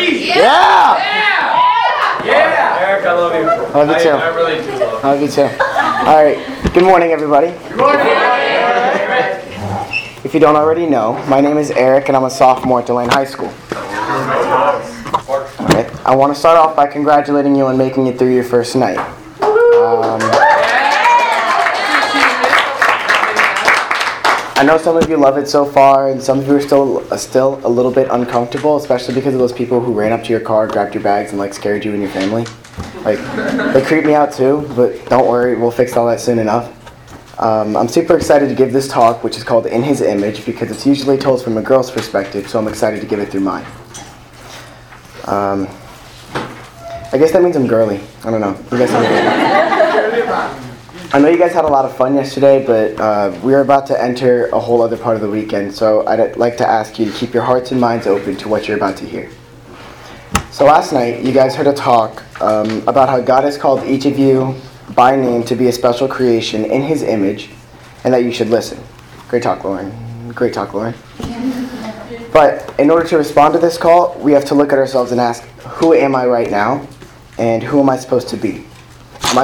Three! Yeah! Eric, I love you. Love you too. I really do love Love you too. All right. Good morning, everybody. you. Good morning. If you don't already know, my name is Eric, and I'm a sophomore at Delane High School. All right. I want to start off by congratulating you on making it through your first night. I know some of you love it so far, and some of you are still a little bit uncomfortable, especially because of those people who ran up to your car, grabbed your bags, and scared you and your family. They creep me out too, but don't worry, we'll fix all that soon enough. I'm super excited to give this talk, which is called In His Image, because it's usually told from a girl's perspective, so I'm excited to give it through mine. I guess that means I'm girly. I don't know. You guys I know you guys had a lot of fun yesterday, but we're about to enter a whole other part of the weekend, so I'd like to ask you to keep your hearts and minds open to what you're about to hear. So last night, you guys heard a talk about how God has called each of you by name to be a special creation in His image, and that you should listen. Great talk, Lauren. Great talk, Lauren. But in order to respond to this call, we have to look at ourselves and ask, who am I right now, and who am I supposed to be? Am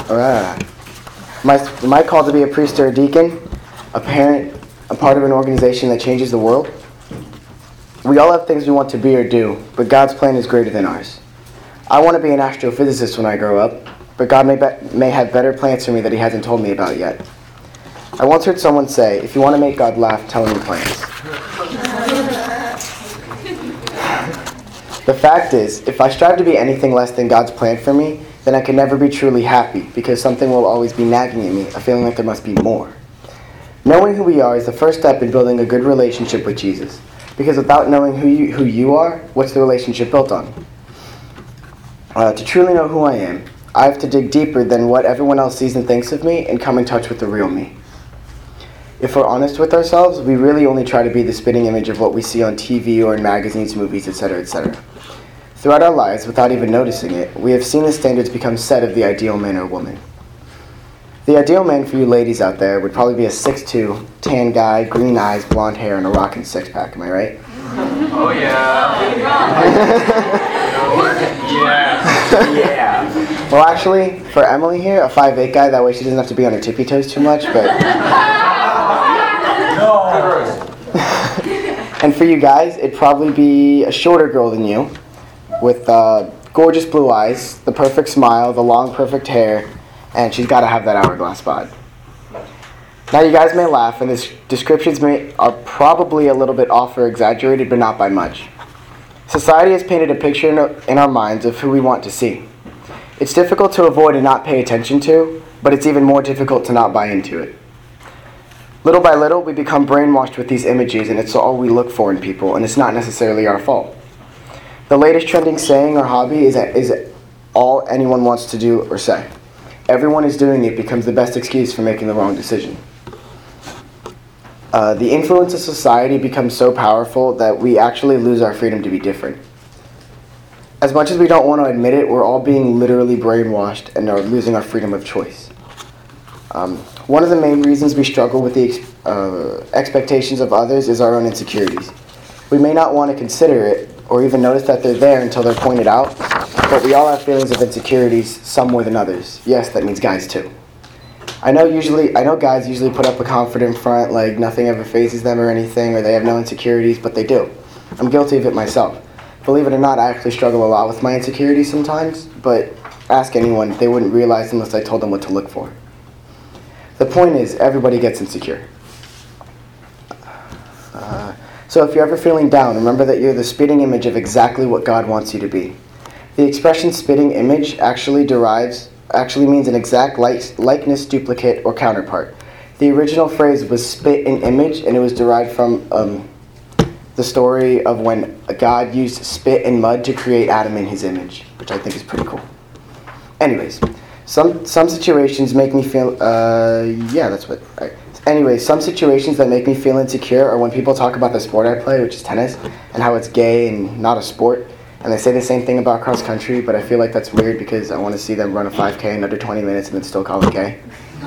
I called to be a priest or a deacon, a parent, a part of an organization that changes the world? We all have things we want to be or do, but God's plan is greater than ours. I want to be an astrophysicist when I grow up, but God may have better plans for me that He hasn't told me about yet. I once heard someone say, if you want to make God laugh, tell Him your plans. The fact is, if I strive to be anything less than God's plan for me, then I can never be truly happy, because something will always be nagging at me, a feeling like there must be more. Knowing who we are is the first step in building a good relationship with Jesus, because without knowing who you are, what's the relationship built on? To truly know who I am, I have to dig deeper than what everyone else sees and thinks of me and come in touch with the real me. If we're honest with ourselves, we really only try to be the spitting image of what we see on TV or in magazines, movies, etc., etc. Throughout our lives, without even noticing it, we have seen the standards become set of the ideal man or woman. The ideal man for you ladies out there would probably be a 6'2", tan guy, green eyes, blonde hair, and a rockin' six-pack, am I right? Oh, yeah. Yeah. Well, actually, for Emily here, a 5'8" guy, that way she doesn't have to be on her tippy toes too much, but... No. And for you guys, it'd probably be a shorter girl than you, with gorgeous blue eyes, the perfect smile, the long, perfect hair, and she's got to have that hourglass bod. Now, you guys may laugh, and the descriptions are probably a little bit off or exaggerated, but not by much. Society has painted a picture in our minds of who we want to see. It's difficult to avoid and not pay attention to, but it's even more difficult to not buy into it. Little by little, we become brainwashed with these images, and it's all we look for in people, and it's not necessarily our fault. The latest trending saying or hobby is all anyone wants to do or say. Everyone is doing it becomes the best excuse for making the wrong decision. The influence of society becomes so powerful that we actually lose our freedom to be different. As much as we don't want to admit it, we're all being literally brainwashed and are losing our freedom of choice. One of the main reasons we struggle with the expectations of others is our own insecurities. We may not want to consider it or even notice that they're there until they're pointed out, but we all have feelings of insecurities, some more than others. Yes, that means guys too. I know guys usually put up a confident front, like nothing ever phases them or anything, or they have no insecurities, but they do. I'm guilty of it myself. Believe it or not, I actually struggle a lot with my insecurities sometimes, but ask anyone, they wouldn't realize unless I told them what to look for. The point is, everybody gets insecure. So if you're ever feeling down, remember that you're the spitting image of exactly what God wants you to be. The expression spitting image actually means an exact likeness, duplicate, or counterpart. The original phrase was spit an image, and it was derived from the story of when God used spit and mud to create Adam in His image, which I think is pretty cool. Anyways, some situations make me feel, some situations that make me feel insecure are when people talk about the sport I play, which is tennis, and how it's gay and not a sport. And they say the same thing about cross country, but I feel like that's weird because I want to see them run a 5K in under 20 minutes and then still call it gay.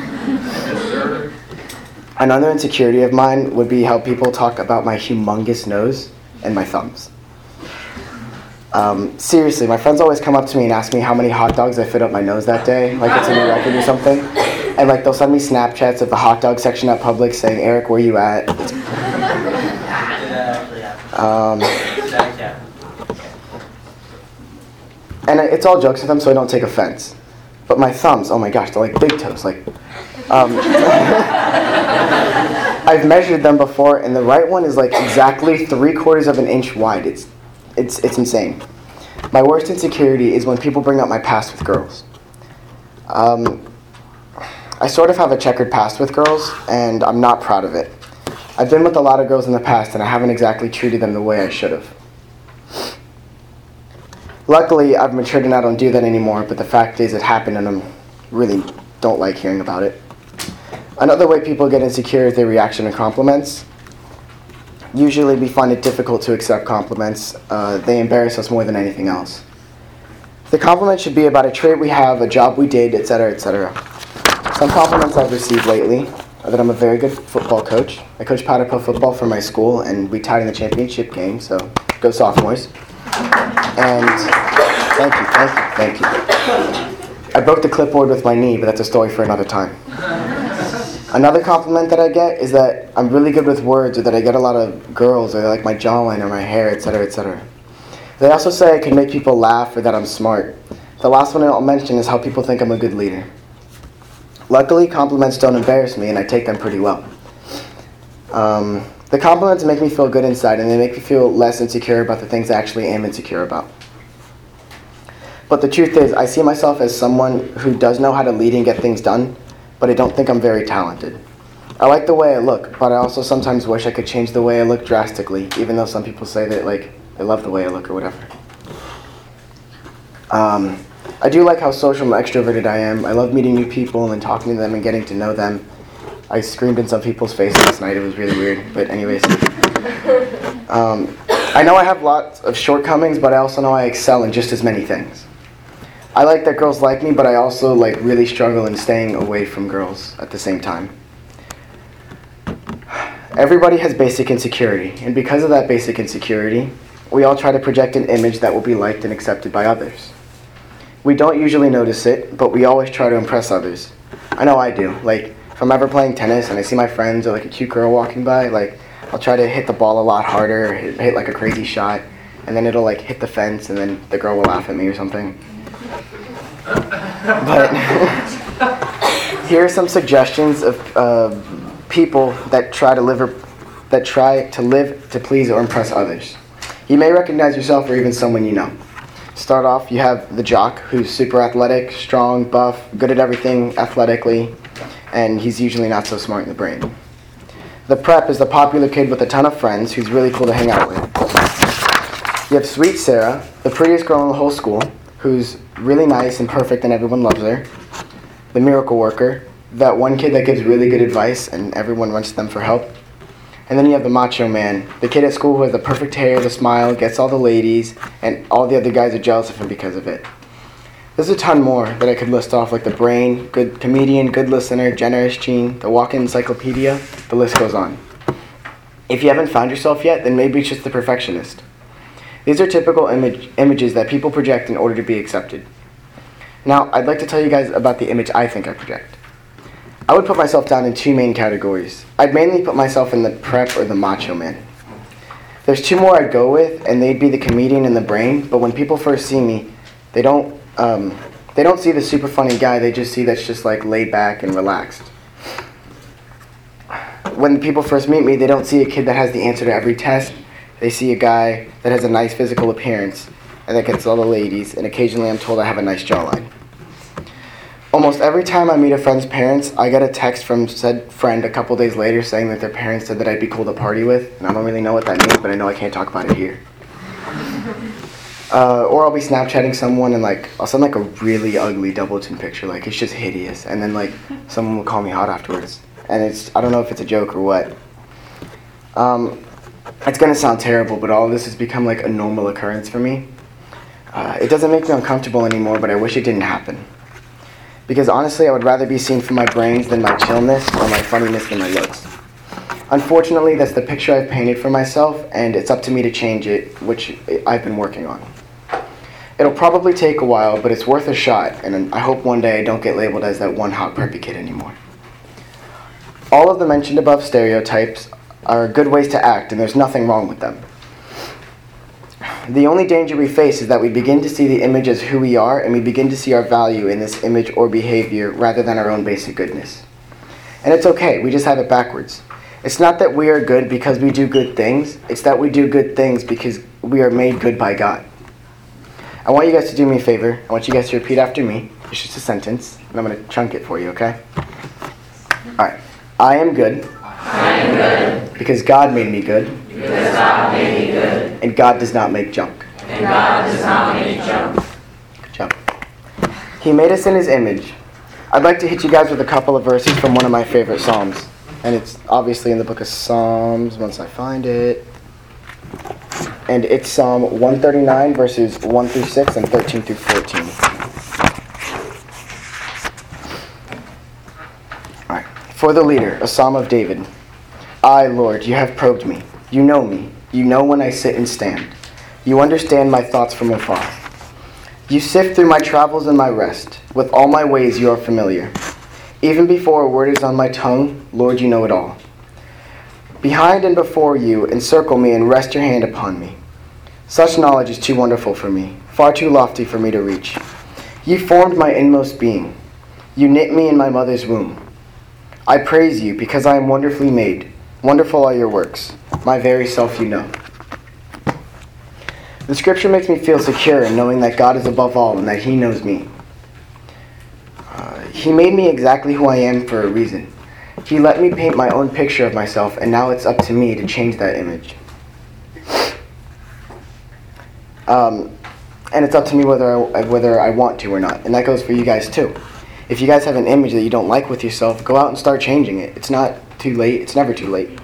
Another insecurity of mine would be how people talk about my humongous nose and my thumbs. Seriously, my friends always come up to me and ask me how many hot dogs I fit up my nose that day, like it's a new record or something. And like they'll send me Snapchats of the hot dog section at Publix saying, "Eric, where you at?" And it's all jokes with them, so I don't take offense. But my thumbs, oh my gosh, they're like big toes. Like, I've measured them before, and the right one is like exactly 3/4 of an inch wide. It's insane. My worst insecurity is when people bring up my past with girls. I sort of have a checkered past with girls, and I'm not proud of it. I've been with a lot of girls in the past, and I haven't exactly treated them the way I should have. Luckily, I've matured and I don't do that anymore, but the fact is it happened and I really don't like hearing about it. Another way people get insecure is their reaction to compliments. Usually we find it difficult to accept compliments. They embarrass us more than anything else. The compliment should be about a trait we have, a job we did, etc., etc. Some compliments I've received lately are that I'm a very good football coach. I coach powder puff football for my school, and we tied in the championship game, so go Sophomores. And thank you. I broke the clipboard with my knee, but that's a story for another time. Another compliment that I get is that I'm really good with words, or that I get a lot of girls, or they like my jawline or my hair, etc., etc. They also say I can make people laugh or that I'm smart. The last one I'll mention is how people think I'm a good leader. Luckily, compliments don't embarrass me, and I take them pretty well. The compliments make me feel good inside, and they make me feel less insecure about the things I actually am insecure about. But the truth is, I see myself as someone who does know how to lead and get things done, but I don't think I'm very talented. I like the way I look, but I also sometimes wish I could change the way I look drastically, even though some people say that like they love the way I look or whatever. I do like how social and extroverted I am. I love meeting new people and talking to them and getting to know them. I screamed in some people's faces last night. It was really weird. But anyways. I know I have lots of shortcomings, but I also know I excel in just as many things. I like that girls like me, but I also like really struggle in staying away from girls at the same time. Everybody has basic insecurity, and because of that basic insecurity, we all try to project an image that will be liked and accepted by others. We don't usually notice it, but we always try to impress others. I know I do. Like, if I'm ever playing tennis and I see my friends or like a cute girl walking by, like, I'll try to hit the ball a lot harder, hit like a crazy shot, and then it'll like hit the fence, and then the girl will laugh at me or something. But here are some suggestions of people that try to live to please or impress others. You may recognize yourself or even someone you know. Start off, you have the jock, who's super athletic, strong, buff, good at everything athletically, and he's usually not so smart in the brain. The prep is the popular kid with a ton of friends who's really cool to hang out with. You have Sweet Sarah, the prettiest girl in the whole school, who's really nice and perfect and everyone loves her. The miracle worker, that one kid that gives really good advice and everyone runs to them for help. And then you have the macho man, the kid at school who has the perfect hair, the smile, gets all the ladies, and all the other guys are jealous of him because of it. There's a ton more that I could list off, like the brain, good comedian, good listener, generous gene, the walk-in encyclopedia, the list goes on. If you haven't found yourself yet, then maybe it's just the perfectionist. These are typical images that people project in order to be accepted. Now, I'd like to tell you guys about the image I think I project. I would put myself down in two main categories. I'd mainly put myself in the prep or the macho man. There's two more I'd go with, and they'd be the comedian and the brain, but when people first see me, they don't see the super funny guy, they just see that's just like laid back and relaxed. When people first meet me, they don't see a kid that has the answer to every test. They see a guy that has a nice physical appearance and that gets all the ladies, and occasionally I'm told I have a nice jawline. Almost every time I meet a friend's parents, I get a text from said friend a couple days later saying that their parents said that I'd be cool to party with, and I don't really know what that means, but I know I can't talk about it here. Or I'll be Snapchatting someone and like I'll send like a really ugly double chin picture, like it's just hideous, and then like someone will call me hot afterwards, and I don't know if it's a joke or what. It's gonna sound terrible, but all of this has become like a normal occurrence for me. It doesn't make me uncomfortable anymore, but I wish it didn't happen. Because honestly, I would rather be seen for my brains than my chillness or my funniness than my looks. Unfortunately, that's the picture I've painted for myself, and it's up to me to change it, which I've been working on. It'll probably take a while, but it's worth a shot, and I hope one day I don't get labeled as that one hot preppy kid anymore. All of the mentioned above stereotypes are good ways to act, and there's nothing wrong with them. The only danger we face is that we begin to see the image as who we are, and we begin to see our value in this image or behavior rather than our own basic goodness. And it's okay, we just have it backwards. It's not that we are good because we do good things, it's that we do good things because we are made good by God. I want you guys to do me a favor. I want you guys to repeat after me. It's just a sentence, and I'm going to chunk it for you, okay? Alright. I am good. I am good. Because God made me good. Because God made me good. And God does not make junk. And God does not make junk. Good job. He made us in His image. I'd like to hit you guys with a couple of verses from one of my favorite Psalms. And it's obviously in the book of Psalms, once I find it. And it's Psalm 139, verses 1 through 6 and 13 through 14. All right. For the leader, a Psalm of David. I, Lord, you have probed me. You know me. You know when I sit and stand. You understand my thoughts from afar. You sift through my travels and my rest. With all my ways you are familiar. Even before a word is on my tongue, Lord, you know it all. Behind and before you, encircle me and rest your hand upon me. Such knowledge is too wonderful for me, far too lofty for me to reach. You formed my inmost being. You knit me in my mother's womb. I praise you because I am wonderfully made. Wonderful are your works. My very self you know. The scripture makes me feel secure in knowing that God is above all and that He knows me. He made me exactly who I am for a reason. He let me paint my own picture of myself, and now it's up to me to change that image. And it's up to me whether I want to or not. And that goes for you guys too. If you guys have an image that you don't like with yourself, go out and start changing it. It's not too late. It's never too late.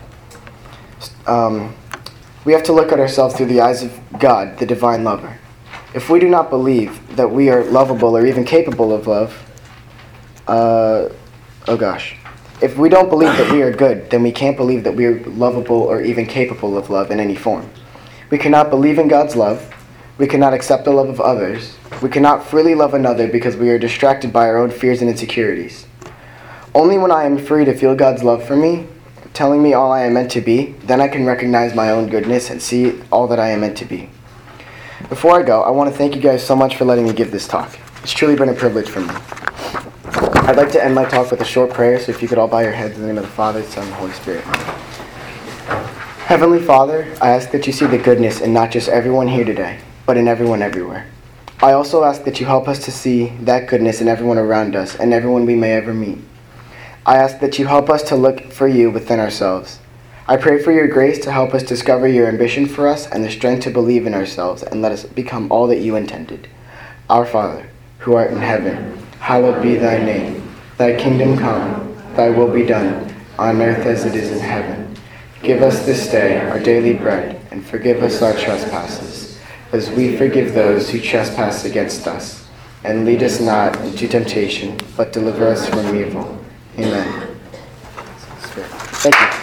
We have to look at ourselves through the eyes of God, the divine lover. If we do not believe that we are lovable or even capable of love, if we don't believe that we are good, then we can't believe that we are lovable or even capable of love in any form. We cannot believe in God's love. We cannot accept the love of others. We cannot freely love another because we are distracted by our own fears and insecurities. Only when I am free to feel God's love for me, telling me all I am meant to be, then I can recognize my own goodness and see all that I am meant to be. Before I go, I want to thank you guys so much for letting me give this talk. It's truly been a privilege for me. I'd like to end my talk with a short prayer, so if you could all bow your heads in the name of the Father, Son, and Holy Spirit. Heavenly Father, I ask that you see the goodness in not just everyone here today, but in everyone everywhere. I also ask that you help us to see that goodness in everyone around us and everyone we may ever meet. I ask that you help us to look for you within ourselves. I pray for your grace to help us discover your ambition for us and the strength to believe in ourselves and let us become all that you intended. Our Father, who art in heaven, hallowed be thy name. Thy kingdom come, thy will be done, on earth as it is in heaven. Give us this day our daily bread, and forgive us our trespasses, as we forgive those who trespass against us. And lead us not into temptation, but deliver us from evil. Amen. Thank you.